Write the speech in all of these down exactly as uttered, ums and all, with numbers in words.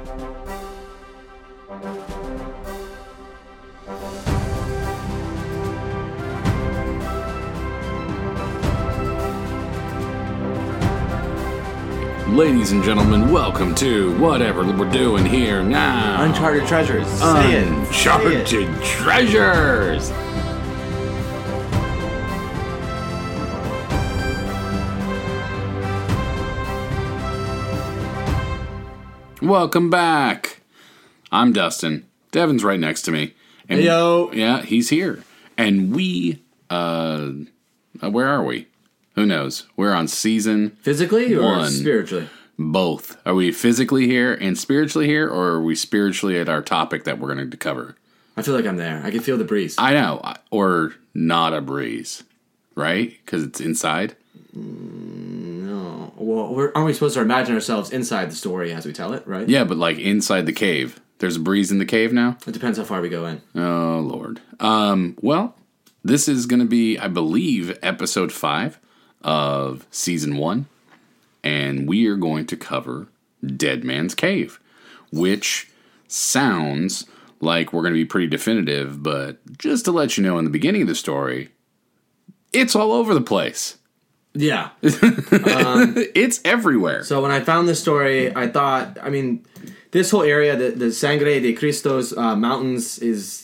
Ladies and gentlemen, welcome to whatever we're doing here now. Uncharted Treasures. Say it. Uncharted Say it. Treasures. Welcome back. I'm Dustin. Devin's right next to me. And Hey, yo. Yeah, he's here. And we, uh, uh, where are we? Who knows? We're on season Physically or one. spiritually? Both. Are we physically here and spiritually here, or are we spiritually at our topic that we're going to cover? I feel like I'm there. I can feel the breeze. I know. Or not a breeze, right? Because it's inside? No. Well, we're, aren't we supposed to imagine ourselves inside the story as we tell it, right? Yeah, but like inside the cave. There's a breeze in the cave now? It depends how far we go in. Oh, Lord. Um, well, this is going to be, I believe, episode five of season one. And we are going to cover Dead Man's Cave, which sounds like we're going to be pretty definitive, but just to let you know in the beginning of the story, it's all over the place. Yeah. It's everywhere. So when I found this story, I thought, I mean, this whole area, the, the Sangre de Cristos uh, mountains, is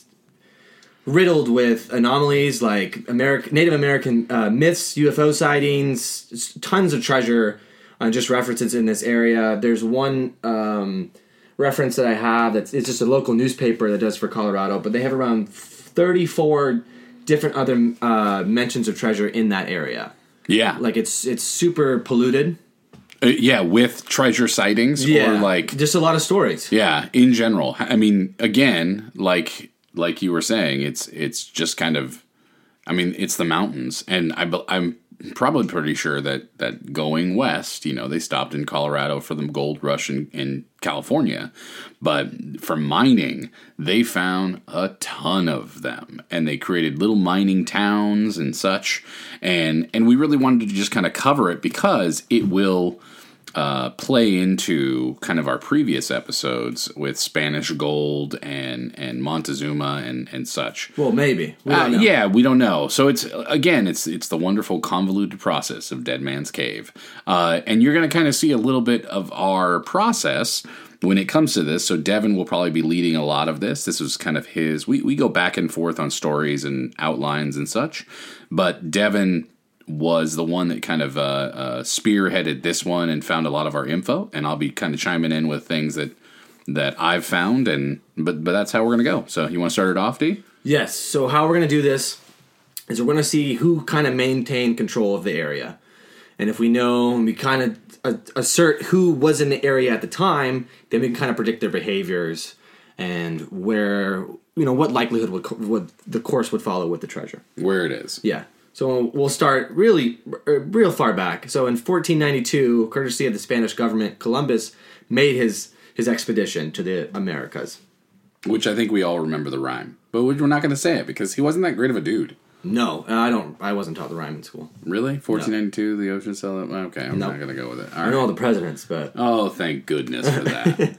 riddled with anomalies like Ameri- Native American uh, myths, U F O sightings, tons of treasure, uh, just references in this area. There's one um, reference that I have that's it's just a local newspaper that does for Colorado, but they have around thirty-four different other uh, mentions of treasure in that area. Yeah. Like it's it's super polluted. Uh, yeah, with treasure sightings Yeah, or like... just a lot of stories. Yeah, in general. I mean, again, like like you were saying, it's it's just kind of... I mean, it's the mountains. And I, be- I'm probably pretty sure that, that going west, you know, they stopped in Colorado for the gold rush in, in California. But for mining, they found a ton of them. And they created little mining towns and such. And, and we really wanted to just kind of cover it because it will... Uh, play into kind of our previous episodes with Spanish gold and, and Montezuma and, and such. Well, maybe. We Uh, don't know. yeah, we don't know. So it's again, it's it's the wonderful convoluted process of Dead Man's Cave, uh, and you're going to kind of see a little bit of our process when it comes to this. So Devin will probably be leading a lot of this. This was kind of his. We we go back and forth on stories and outlines and such, but Devin was the one that kind of uh, uh, spearheaded this one and found a lot of our info, and I'll be kind of chiming in with things that that I've found, and but but that's how we're gonna go. So you want to start it off, D? Yes. So how we're going to do this is we're going to see who kind of maintained control of the area, and if we know and we kind of uh, assert who was in the area at the time, then we can kind of predict their behaviors and where you know what likelihood would would the course would follow with the treasure. Where it is. Yeah. So we'll start really, r- real far back. So in fourteen ninety-two, courtesy of the Spanish government, Columbus made his his expedition to the Americas. Which I think we all remember the rhyme. But we're not going to say it because he wasn't that great of a dude. No, I don't. I wasn't taught the rhyme in school. Really? fourteen ninety-two, the ocean cell? Okay, I'm Nope. not going to go with it. All I know all right. the presidents, but... Oh, thank goodness for that.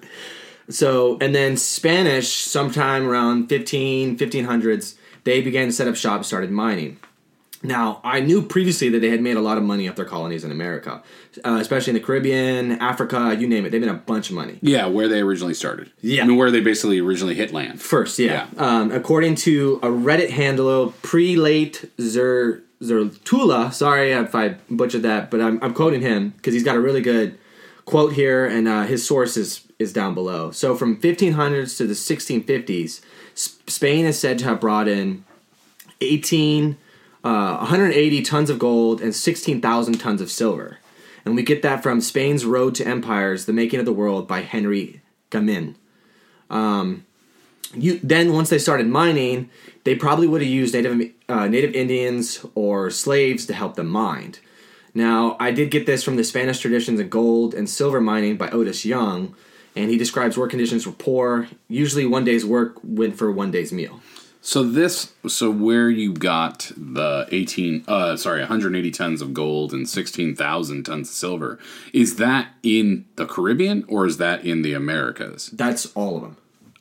So, and then Spanish, sometime around fifteen, fifteen hundreds, they began to set up shop and started mining. Now, I knew previously that they had made a lot of money off their colonies in America, uh, especially in the Caribbean, Africa, you name it. They made a bunch of money. Yeah, where they originally started. Yeah. I mean, where they basically originally hit land. First, yeah. Yeah. Um, according to a Reddit handler, Prelate Zer, Zertula, sorry if I butchered that, but I'm, I'm quoting him because he's got a really good quote here, and uh, his source is, is down below. So from fifteen hundreds to the sixteen fifties, Sp- Spain is said to have brought in eighteen... Uh, one hundred eighty tons of gold and sixteen thousand tons of silver. And we get that from Spain's Road to Empires, The Making of the World by Henry Gamin. Um, you, then once they started mining, they probably would have used native, uh, native Indians or slaves to help them mine. Now, I did get this from the Spanish Traditions of Gold and Silver Mining by Otis Young, and he describes work conditions were poor. Usually one day's work went for one day's meal. So this, so where you got the eighteen, uh, sorry, one hundred eighty tons of gold and sixteen thousand tons of silver, is that in the Caribbean or is that in the Americas? That's all of them.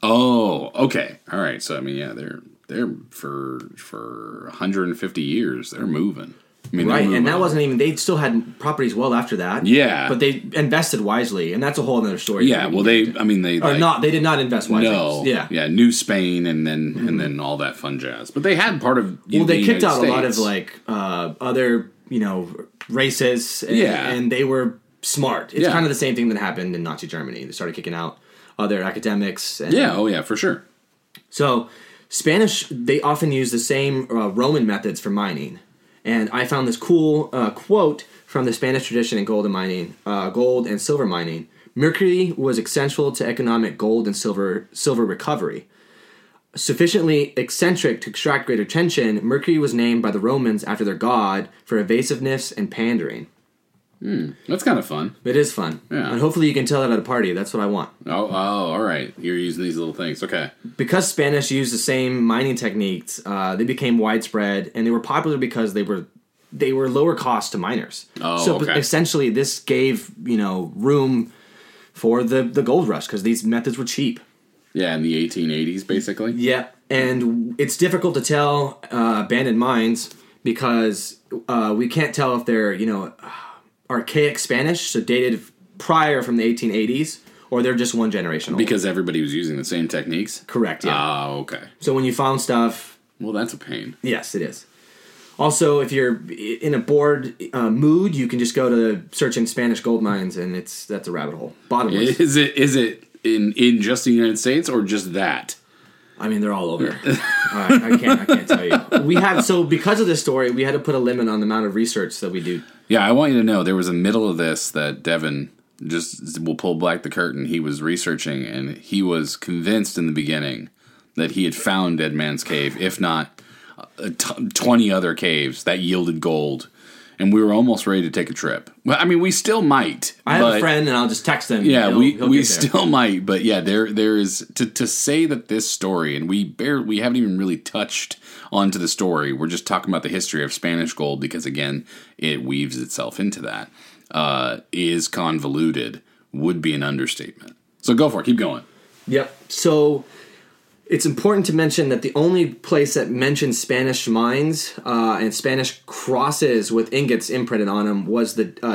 Oh, okay, all right. So I mean, yeah, they're they're for for one hundred fifty years, they're moving. I mean, right, and that wasn't even, they still had properties well after that. Yeah. But they invested wisely, and that's a whole other story. Yeah, well, they, I mean, they... Or like, not, they did not invest wisely. No. Yeah. Yeah, New Spain and then mm-hmm. and then all that fun jazz. But they had part of Well, they the kicked United out States. a lot of, like, uh, other, you know, races, and, yeah. and they were smart. It's yeah. kind of the same thing that happened in Nazi Germany. They started kicking out other academics. And, yeah, oh yeah, for sure. So, Spanish, they often use the same uh, Roman methods for mining. And I found this cool uh, quote from the Spanish tradition in gold and mining, uh, gold and silver mining. Mercury was essential to economic gold and silver silver recovery. Sufficiently eccentric to extract greater tension, Mercury was named by the Romans after their god for evasiveness and pandering. Hmm, that's kind of fun. It is fun. Yeah. And hopefully you can tell that at a party. That's what I want. Oh, oh, all right. You're using these little things. Okay. Because Spanish used the same mining techniques, uh, they became widespread, and they were popular because they were they were lower cost to miners. Oh, so okay. essentially, this gave you know room for the the gold rush because these methods were cheap. Yeah, in the eighteen eighties, basically. Yeah, and it's difficult to tell uh, abandoned mines because uh, we can't tell if they're you know archaic Spanish, so dated prior from the eighteen eighties, or they're just one generation old. Because everybody was using the same techniques? Correct, yeah. Ah, okay. So when you found stuff... Well, that's a pain. Yes, it is. Also, if you're in a bored uh, mood, you can just go to searching Spanish gold mines, and it's that's a rabbit hole. Bottomless. Is it is it in, in just the United States or just that? I mean, they're all over. I, I can't. I can't tell you. We have so because of this story, we had to put a limit on the amount of research that we do. Yeah, I want you to know there was a middle of this that Devin just will pull back the curtain. He was researching, and he was convinced in the beginning that he had found Dead Man's Cave, if not uh, t- twenty other caves that yielded gold. And we were almost ready to take a trip. Well, I mean, we still might. I have but, a friend, and I'll just text him. Yeah, he'll, we he'll we get there. still might, but yeah, there there is to to say that this story, and we bare we haven't even really touched onto the story. We're just talking about the history of Spanish gold because again, it weaves itself into that. Uh, is convoluted would be an understatement. So go for it. Keep going. Yep. So it's important to mention that the only place that mentions Spanish mines uh, and Spanish crosses with ingots imprinted on them was the uh,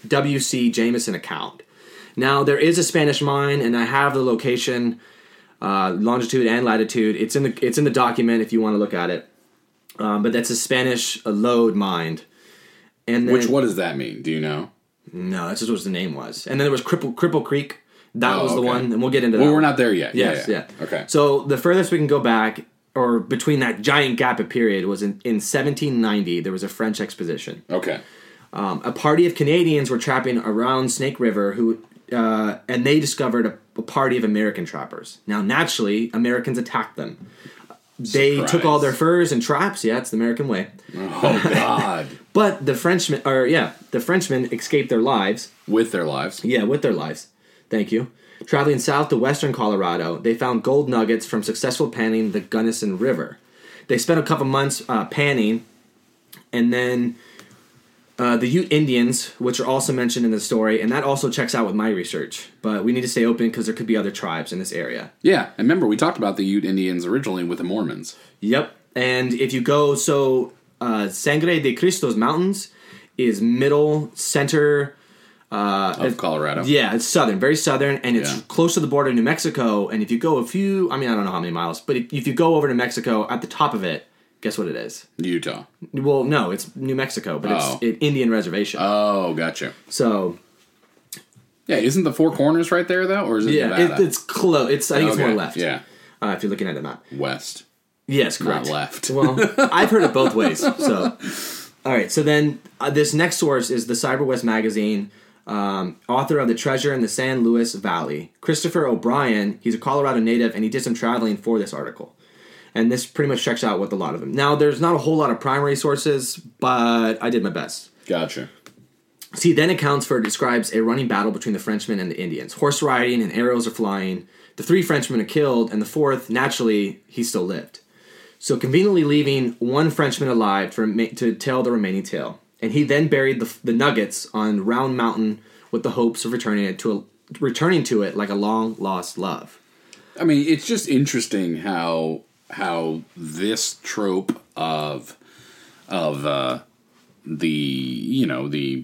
W C Jameson account. Now, there is a Spanish mine, and I have the location, uh, longitude and latitude. It's in the it's in the document if you want to look at it. Um, but that's a Spanish uh, lode mine. And then, Which what does that mean? Do you know? No, that's just what the name was. And then there was Cripple, Cripple Creek. That Oh, was the okay. one, and we'll get into that. Well, one. we're not there yet. Yes, yeah, yeah. yeah. Okay. So the furthest we can go back, or between that giant gap of period, was in, in seventeen ninety. There was a French expedition. Okay. Um, a party of Canadians were trapping around Snake River, who uh, and they discovered a, a party of American trappers. Now, naturally, Americans attacked them. They Surprise. took all their furs and traps. Yeah, it's the American way. Oh God. But the Frenchmen, or yeah, the Frenchmen escaped their lives. With their lives. Yeah, with their lives. Thank you. Traveling south to western Colorado, they found gold nuggets from successful panning the Gunnison River. They spent a couple months uh, panning, and then uh, the Ute Indians, which are also mentioned in the story, and that also checks out with my research. But we need to stay open because there could be other tribes in this area. Yeah, and remember we talked about the Ute Indians originally with the Mormons. Yep. And if you go, so uh, Sangre de Cristo's Mountains is middle, center... Uh, Of Colorado. Yeah, it's southern, very southern, and it's Yeah. close to the border of New Mexico. And if you go a few, I mean, I don't know how many miles, but if, if you go over to Mexico, at the top of it, guess what it is? Utah. Well, no, it's New Mexico, but Oh. it's an Indian reservation. Oh, gotcha. So, Yeah, isn't the Four Corners right there though, or is it yeah, Nevada? it, it's close. It's I think it's Okay, more left. Yeah, uh, if you're looking at the map. west, Yes, correct. not left. Well, I've heard it both ways. So, all right. So then, uh, this next source is the Cyber West magazine. Um, author of The Treasure in the San Luis Valley. Christopher O'Brien, he's a Colorado native, and he did some traveling for this article. And this pretty much checks out with a lot of them. Now, there's not a whole lot of primary sources, but I did my best. Gotcha. See, then accounts for, describes a running battle between the Frenchmen and the Indians. Horse riding and arrows are flying. The three Frenchmen are killed, and the fourth, naturally, he still lived. So conveniently leaving one Frenchman alive to, rema- to tell the remaining tale. And he then buried the, the nuggets on Round Mountain with the hopes of returning it to a, returning to it like a long lost love. I mean, it's just interesting how how this trope of of uh, the you know the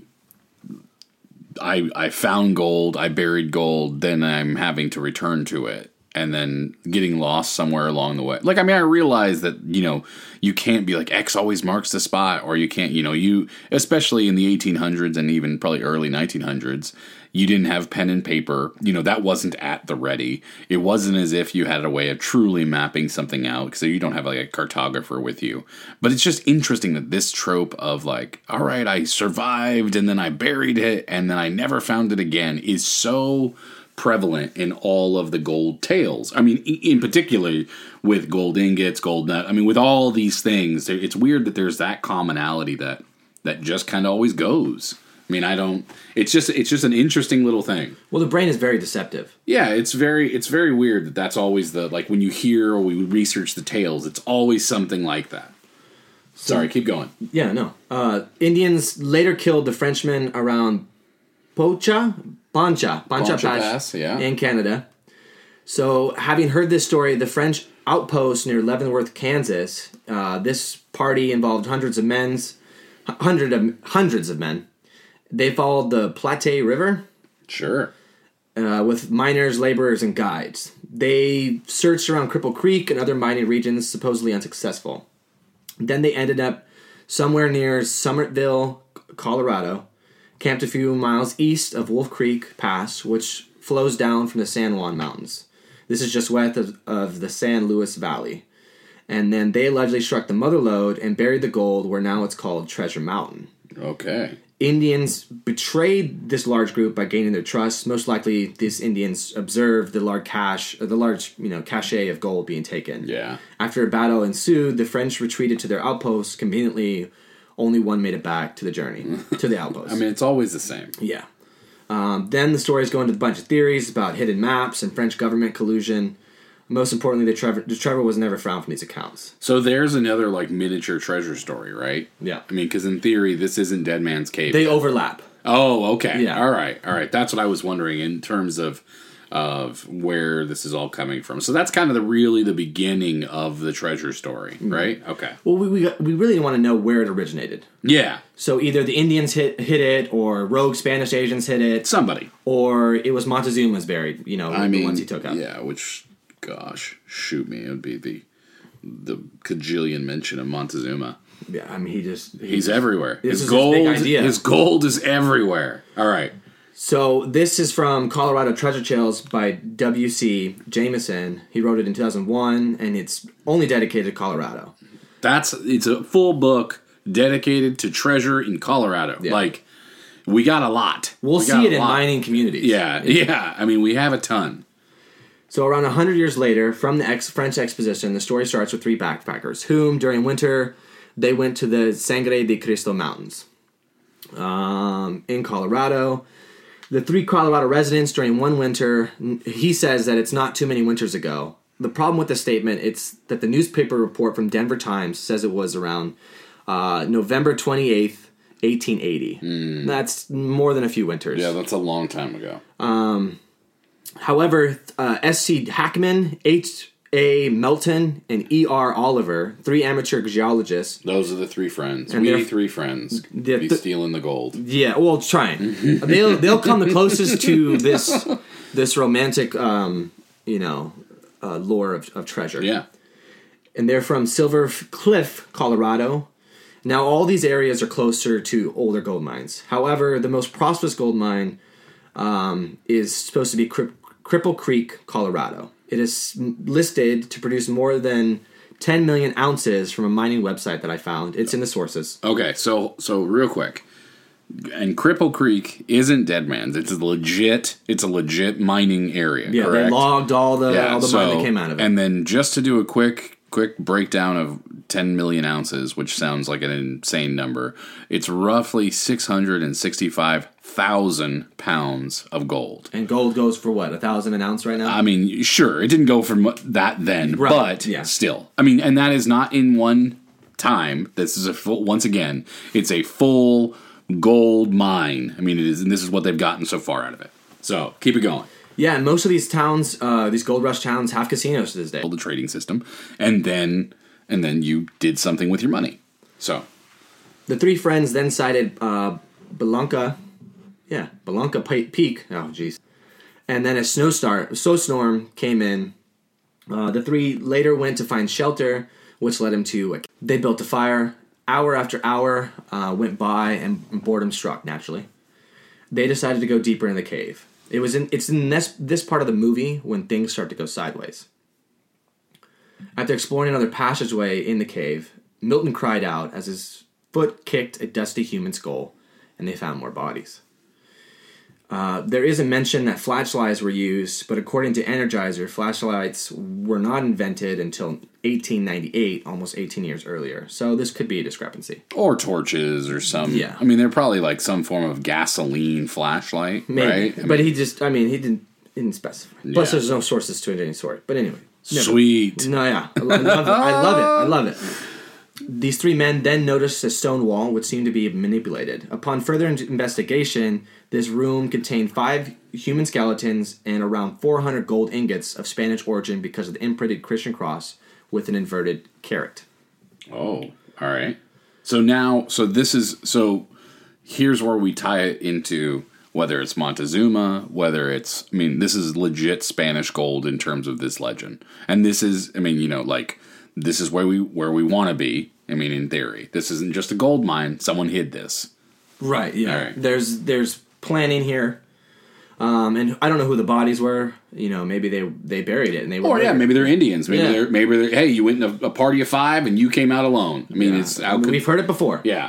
I I found gold, I buried gold, then I'm having to return to it, and then getting lost somewhere along the way. Like, I mean, I realize that, you know, you can't be like X always marks the spot, or you can't, you know, you, especially in the eighteen hundreds and even probably early nineteen hundreds, you didn't have pen and paper. You know, that wasn't at the ready. It wasn't as if you had a way of truly mapping something out, so you don't have like a cartographer with you. But it's just interesting that this trope of like, all right, I survived and then I buried it and then I never found it again is so prevalent in all of the gold tales. I mean, in particular with gold ingots, gold nut. I mean, with all these things, it's weird that there's that commonality that that just kind of always goes. I mean, I don't. It's just it's just an interesting little thing. Well, the brain is very deceptive. Yeah, it's very it's very weird that that's always the like when you hear or we research the tales, it's always something like that. Sorry, keep going. Yeah, no. Uh, Indians later killed the Frenchmen around Pocha, Pancha, Pancha Pancha Pass, Pass, yeah. in Canada. So, having heard this story, the French outpost near Leavenworth, Kansas, uh, this party involved hundreds of men's, hundred of, hundreds of men. They followed the Platte River. Sure. Uh, with miners, laborers, and guides. They searched around Cripple Creek and other mining regions, supposedly unsuccessful. Then they ended up somewhere near Summitville, Colorado, camped a few miles east of Wolf Creek Pass, which flows down from the San Juan Mountains. This is just west of, of the San Luis Valley. And then they allegedly struck the Mother Lode and buried the gold where now it's called Treasure Mountain. Okay. Indians betrayed this large group by gaining their trust. Most likely, these Indians observed the large cache, or the large, you know, cache of gold being taken. Yeah. After a battle ensued, the French retreated to their outposts. Conveniently, only one made it back to the journey, to the outpost. I mean, it's always the same. Yeah. Um, then the stories go into a bunch of theories about hidden maps and French government collusion. Most importantly, the Trevor, the Trevor was never found from these accounts. So there's another like miniature treasure story, right? Yeah. I mean, because in theory, this isn't Dead Man's Cave. They overlap. Oh, okay. Yeah. All right. All right. That's what I was wondering in terms of of where this is all coming from. So that's kind of the really the beginning of the treasure story, right? Mm-hmm. Okay. Well, we we, we really want to know where it originated. Yeah. So either the Indians hit hit it, or rogue Spanish agents hit it. Somebody. Or it was Montezuma's buried, you know, I the mean, ones he took out. Yeah, which... Gosh, shoot me! It would be the the cajillion mention of Montezuma. Yeah, I mean, he just... He He's just, everywhere. This His is gold, his big idea. His gold is everywhere. All right. So this is from Colorado Treasure Trails by W C Jameson. He wrote it in two thousand one, and it's only dedicated to Colorado. That's it's a full book dedicated to treasure in Colorado. Yeah. Like, we got a lot. We'll we see it in mining communities. Yeah, yeah, yeah. I mean, we have a ton. So around one hundred years later, from the ex- French Exposition, the story starts with three backpackers, whom, during winter, they went to the Sangre de Cristo Mountains um, in Colorado. The three Colorado residents, during one winter, he says that it's not too many winters ago. The problem with the statement, it's that the newspaper report from Denver Times says it was around uh, November twenty-eighth, eighteen eighty. Mm. That's more than a few winters. Yeah, that's a long time ago. Um... However, uh, S C Hackman, H A Melton, and E R Oliver, three amateur geologists. Those are the three friends. And we three friends the, be the, stealing the gold. Yeah, well, trying. they'll they'll come the closest to this this romantic, um, you know, uh, lore of, of treasure. Yeah, and they're from Silver Cliff, Colorado. Now, all these areas are closer to older gold mines. However, the most prosperous gold mine um, is supposed to be Cri- Cripple Creek, Colorado. It is listed to produce more than ten million ounces from a mining website that I found. It's in the sources. Okay, so so real quick. And Cripple Creek isn't Dead Man's. It's a legit it's a legit mining area, yeah, correct? They logged all the yeah, all the so, mine that came out of it. And then just to do a quick quick breakdown of ten million ounces, which sounds like an insane number, it's roughly six hundred sixty-five thousand pounds of gold. And gold goes for what, a thousand an ounce right now? I mean, sure, it didn't go for mu- that then, Right, but yeah. still. I mean, and that is not in one time. This is a full, once again, it's a full gold mine. I mean, it is, and this is what they've gotten so far out of it. So keep it going. Yeah, and most of these towns, uh, these gold rush towns, have casinos to this day. Build the trading system, and then and then you did something with your money. So The three friends then sighted uh, Belanca, yeah, Belanca Pe- Peak. Oh, jeez. And then a snowstorm, snowstorm came in. Uh, the three later went to find shelter, which led them to. They built a fire. Hour after hour uh, went by, and boredom struck. Naturally, they decided to go deeper in the cave. It was in. It's in this this part of the movie when things start to go sideways. After exploring another passageway in the cave, Milton cried out as his foot kicked a dusty human skull, and they found more bodies. Uh, there is a mention that flashlights were used, but according to Energizer, flashlights were not invented until eighteen ninety-eight, almost eighteen years earlier. So this could be a discrepancy. or torches or some. Yeah. I mean, they're probably like some form of gasoline flashlight, Maybe. right? I But mean, he just, I mean, he didn't, he didn't specify. Plus, Yeah. there's no sources to it any sort. But anyway. never- sweet. No, yeah. I love it. I love it. I love it. These three men then noticed a stone wall which seemed to be manipulated. Upon further in- investigation, this room contained five human skeletons and around four hundred gold ingots of Spanish origin because of the imprinted Christian cross with an inverted caret. Oh, all right. So now, so this is, so here's where we tie it into whether it's Montezuma, whether it's, I mean, this is legit Spanish gold in terms of this legend. And this is, I mean, you know, like, this is where we where we want to be. I mean, in theory, this isn't just a gold mine. Someone hid this. Right, yeah. All right. There's there's planning here. Um, and I don't know who the bodies were. You know, maybe they they buried it and they were. Or yeah, murdered. maybe they're Indians. Maybe Yeah. they're maybe they're. Hey, you went in a, a party of five and you came out alone. I mean, Yeah. it's how could, We've heard it before. yeah.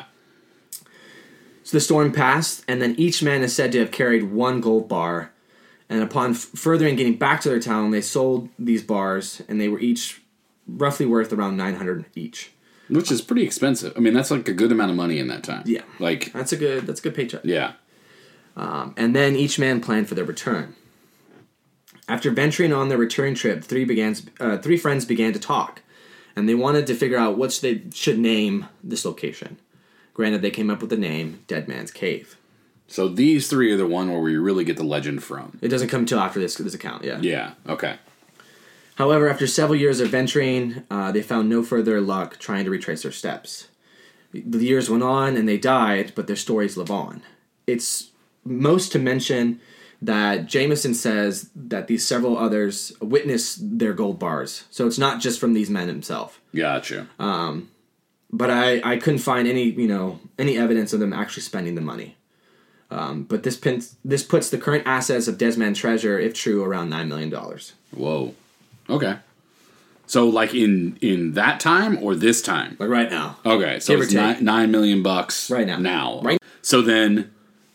So the storm passed, and then each man is said to have carried one gold bar. And upon f- furthering getting back to their town, they sold these bars, and they were each roughly worth around nine hundred each. Which is pretty expensive. I mean, that's like a good amount of money in that time. Yeah. Like, That's a good that's a good paycheck. yeah. Um, and then each man planned for their return. After venturing on their return trip, three began uh, three friends began to talk, and they wanted to figure out what they should name this location. Granted, they came up with the name Dead Man's Cave. So these three are the one where we really get the legend from. It doesn't come till after this this account, yeah. Yeah. Okay. However, after several years of venturing, uh, they found no further luck trying to retrace their steps. The years went on, and they died, but their stories live on. It's most to mention that Jameson says that these several others witnessed their gold bars. So it's not just from these men himself. Gotcha. But I, I couldn't find any, you know, any evidence of them actually spending the money. Um, but this pin, this puts the current assets of Dead Man's Treasure, if true, around nine million dollars. Whoa. Okay. So like in in that time or this time? Like right now. Okay. So Give or it's take. nine, nine million bucks Right now. Now. Right. So then,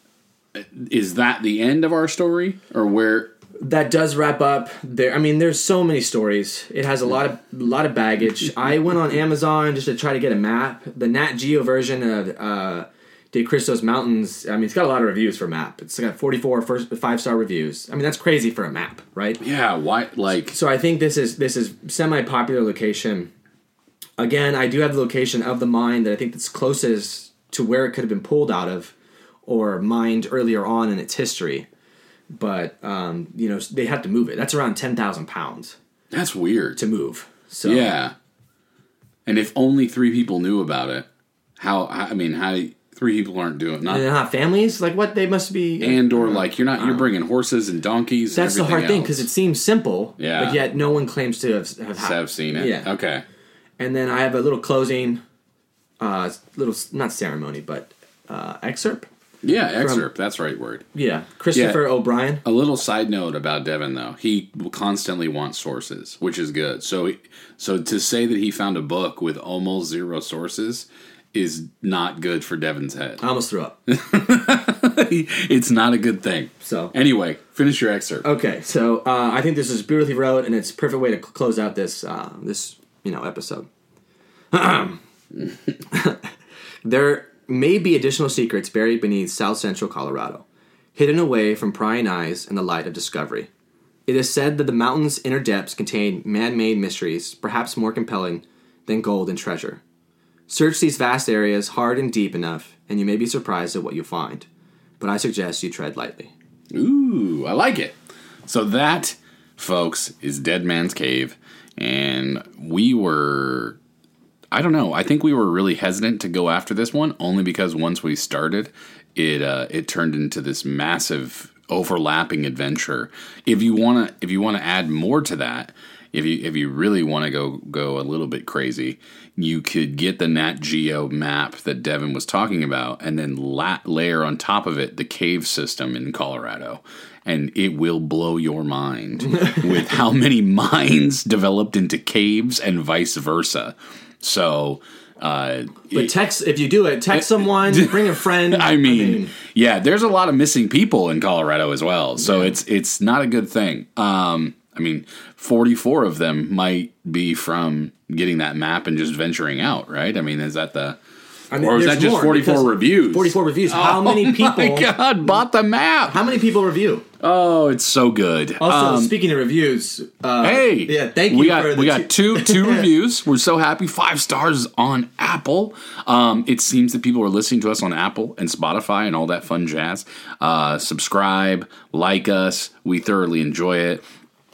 is that the end of our story, or where? That does wrap up there. I mean, there's so many stories. It has a lot of lot of baggage. I went on Amazon just to try to get a map. The Nat Geo version of uh, De Cristos Mountains. I mean, it's got a lot of reviews for a map. It's got forty-four first five star reviews. I mean, that's crazy for a map, right? Yeah. Why? Like. So I think this is this is semi popular location. Again, I do have the location of the mine that I think that's closest to where it could have been pulled out of or mined earlier on in its history. But, um, you know, they had to move it. That's around ten thousand pounds That's weird. to move. So Yeah. And if only three people knew about it, how? I mean, how three people aren't doing not And they're not families? Like, what? They must be... and or like you're not you're bringing horses and donkeys. That's and the hard everything thing, because else. it seems simple, Yeah. but yet no one claims to have, have, ha- I've seen it. Yeah. Okay. And then I have a little closing, uh, little, not ceremony, but uh, excerpt. Yeah, excerpt. That's the right word. Yeah. Christopher Yeah. O'Brien. A little side note about Devin, though. He will constantly wants sources, which is good. So, so to say that he found a book with almost zero sources is not good for Devin's head. I almost threw up. It's not a good thing. So Anyway, finish your excerpt. Okay, so uh, I think this is beautifully wrote, and it's a perfect way to cl- close out this uh, this you know episode. There may be additional secrets buried beneath South Central Colorado. hidden away from prying eyes in the light of discovery. It is said that the mountain's inner depths contain man-made mysteries, perhaps more compelling than gold and treasure. Search these vast areas hard and deep enough, and you may be surprised at what you find. But I suggest you tread lightly. Ooh, I like it. So that, folks, is Dead Man's Cave. And we were, I don't know, I think we were really hesitant to go after this one, only because once we started, it uh, it turned into this massive overlapping adventure. If you want to if you want to add more to that, if you if you really want to go go a little bit crazy, you could get the Nat Geo map that Devin was talking about and then la- layer on top of it the cave system in Colorado. And it will blow your mind with how many mines developed into caves and vice versa. So, uh, but text if you do it, text someone, bring a friend. I mean, I mean, yeah, there's a lot of missing people in Colorado as well. So yeah. it's it's not a good thing. Um, I mean, forty-four of them might be from getting that map and just venturing out, right? I mean, is that the... I mean, or is that just forty-four reviews? forty-four reviews. How oh, many people... Oh, my God, bought the map. How many people review? Oh, it's so good. Also, um, speaking of reviews... Uh, hey! Yeah, thank you we got, for the We got two two reviews. We're so happy. Five stars on Apple. Um, it seems that people are listening to us on Apple and Spotify and all that fun jazz. Uh, subscribe, like us. We thoroughly enjoy it.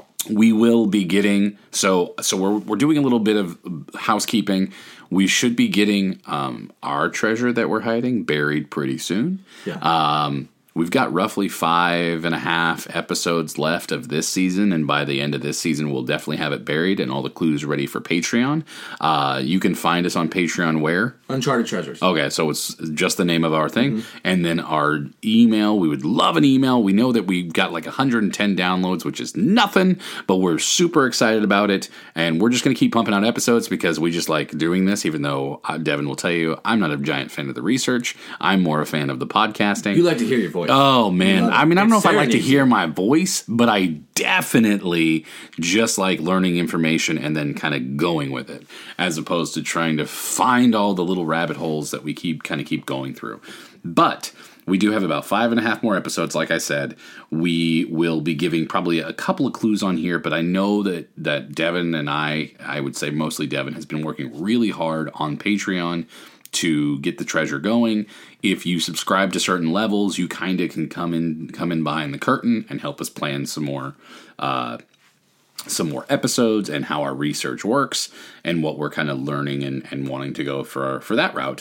We will be getting... So, so we're, we're doing a little bit of housekeeping. We should be getting um, our treasure that we're hiding buried pretty soon. Yeah. Um, we've got roughly five and a half episodes left of this season, and by the end of this season, we'll definitely have it buried and all the clues ready for Patreon. Uh, you can find us on Patreon where? Uncharted Treasures. Okay, so it's just the name of our thing. Mm-hmm. And then our email, we would love an email. We know that we've got like one hundred ten downloads, which is nothing, but we're super excited about it. And we're just going to keep pumping out episodes because we just like doing this, even though uh, Devin will tell you I'm not a giant fan of the research. I'm more a fan of the podcasting. You like to hear your voice. Oh, man. I mean, I don't know if I like to hear my voice, but I definitely just like learning information and then kind of going with it, as opposed to trying to find all the little rabbit holes that we keep kind of keep going through. But we do have about five and a half more episodes. Like I said, we will be giving probably a couple of clues on here, but I know that, that Devin and I, I would say mostly Devin, has been working really hard on Patreon to get the treasure going. If you subscribe to certain levels, you kind of can come in come in behind the curtain and help us plan some more uh, some more episodes and how our research works and what we're kind of learning and, and wanting to go for for that route.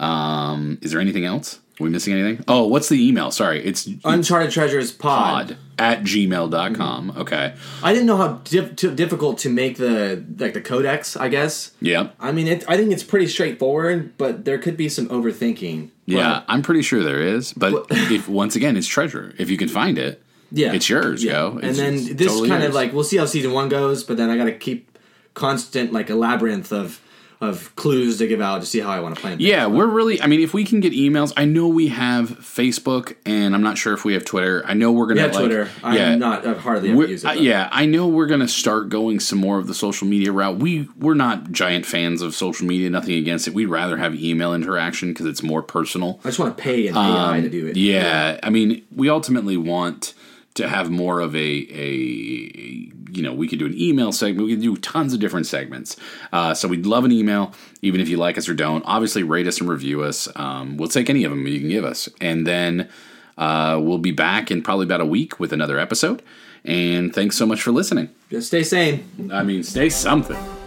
Um, is there anything else? Are we missing anything? Oh, what's the email? Sorry, it's Uncharted Treasures Pod. pod at gmail dot com. Mm-hmm. Okay. I didn't know how dif- t- difficult to make the like the codex, I guess. Yeah. I mean, it, I think it's pretty straightforward, but there could be some overthinking. Yeah, I'm pretty sure there is. But if once again, it's treasure. If you can find it, yeah, it's yours, yeah. yo. It's, and then this totally kind yours. Of like, we'll see how season one goes, but then I got to keep constant, like a labyrinth of of clues to give out to see how I want to play them. Yeah, we're really, I mean, if we can get emails, I know we have Facebook, and I'm not sure if we have Twitter. I know we're going to, yeah, like... Twitter. I'm yeah, not, I've hardly ever used it. Uh, yeah, I know we're going to start going some more of the social media route. We, we're not giant fans of social media, nothing against it. We'd rather have email interaction because it's more personal. I just want to pay an um, A I to do it. Yeah, yeah, I mean, we ultimately want to have more of a, a, you know, we could do an email segment. We could do tons of different segments. Uh, so we'd love an email, even if you like us or don't. Obviously, rate us and review us. Um, we'll take any of them you can give us. And then uh, we'll be back in probably about a week with another episode. And thanks so much for listening. Just stay sane. I mean, stay something.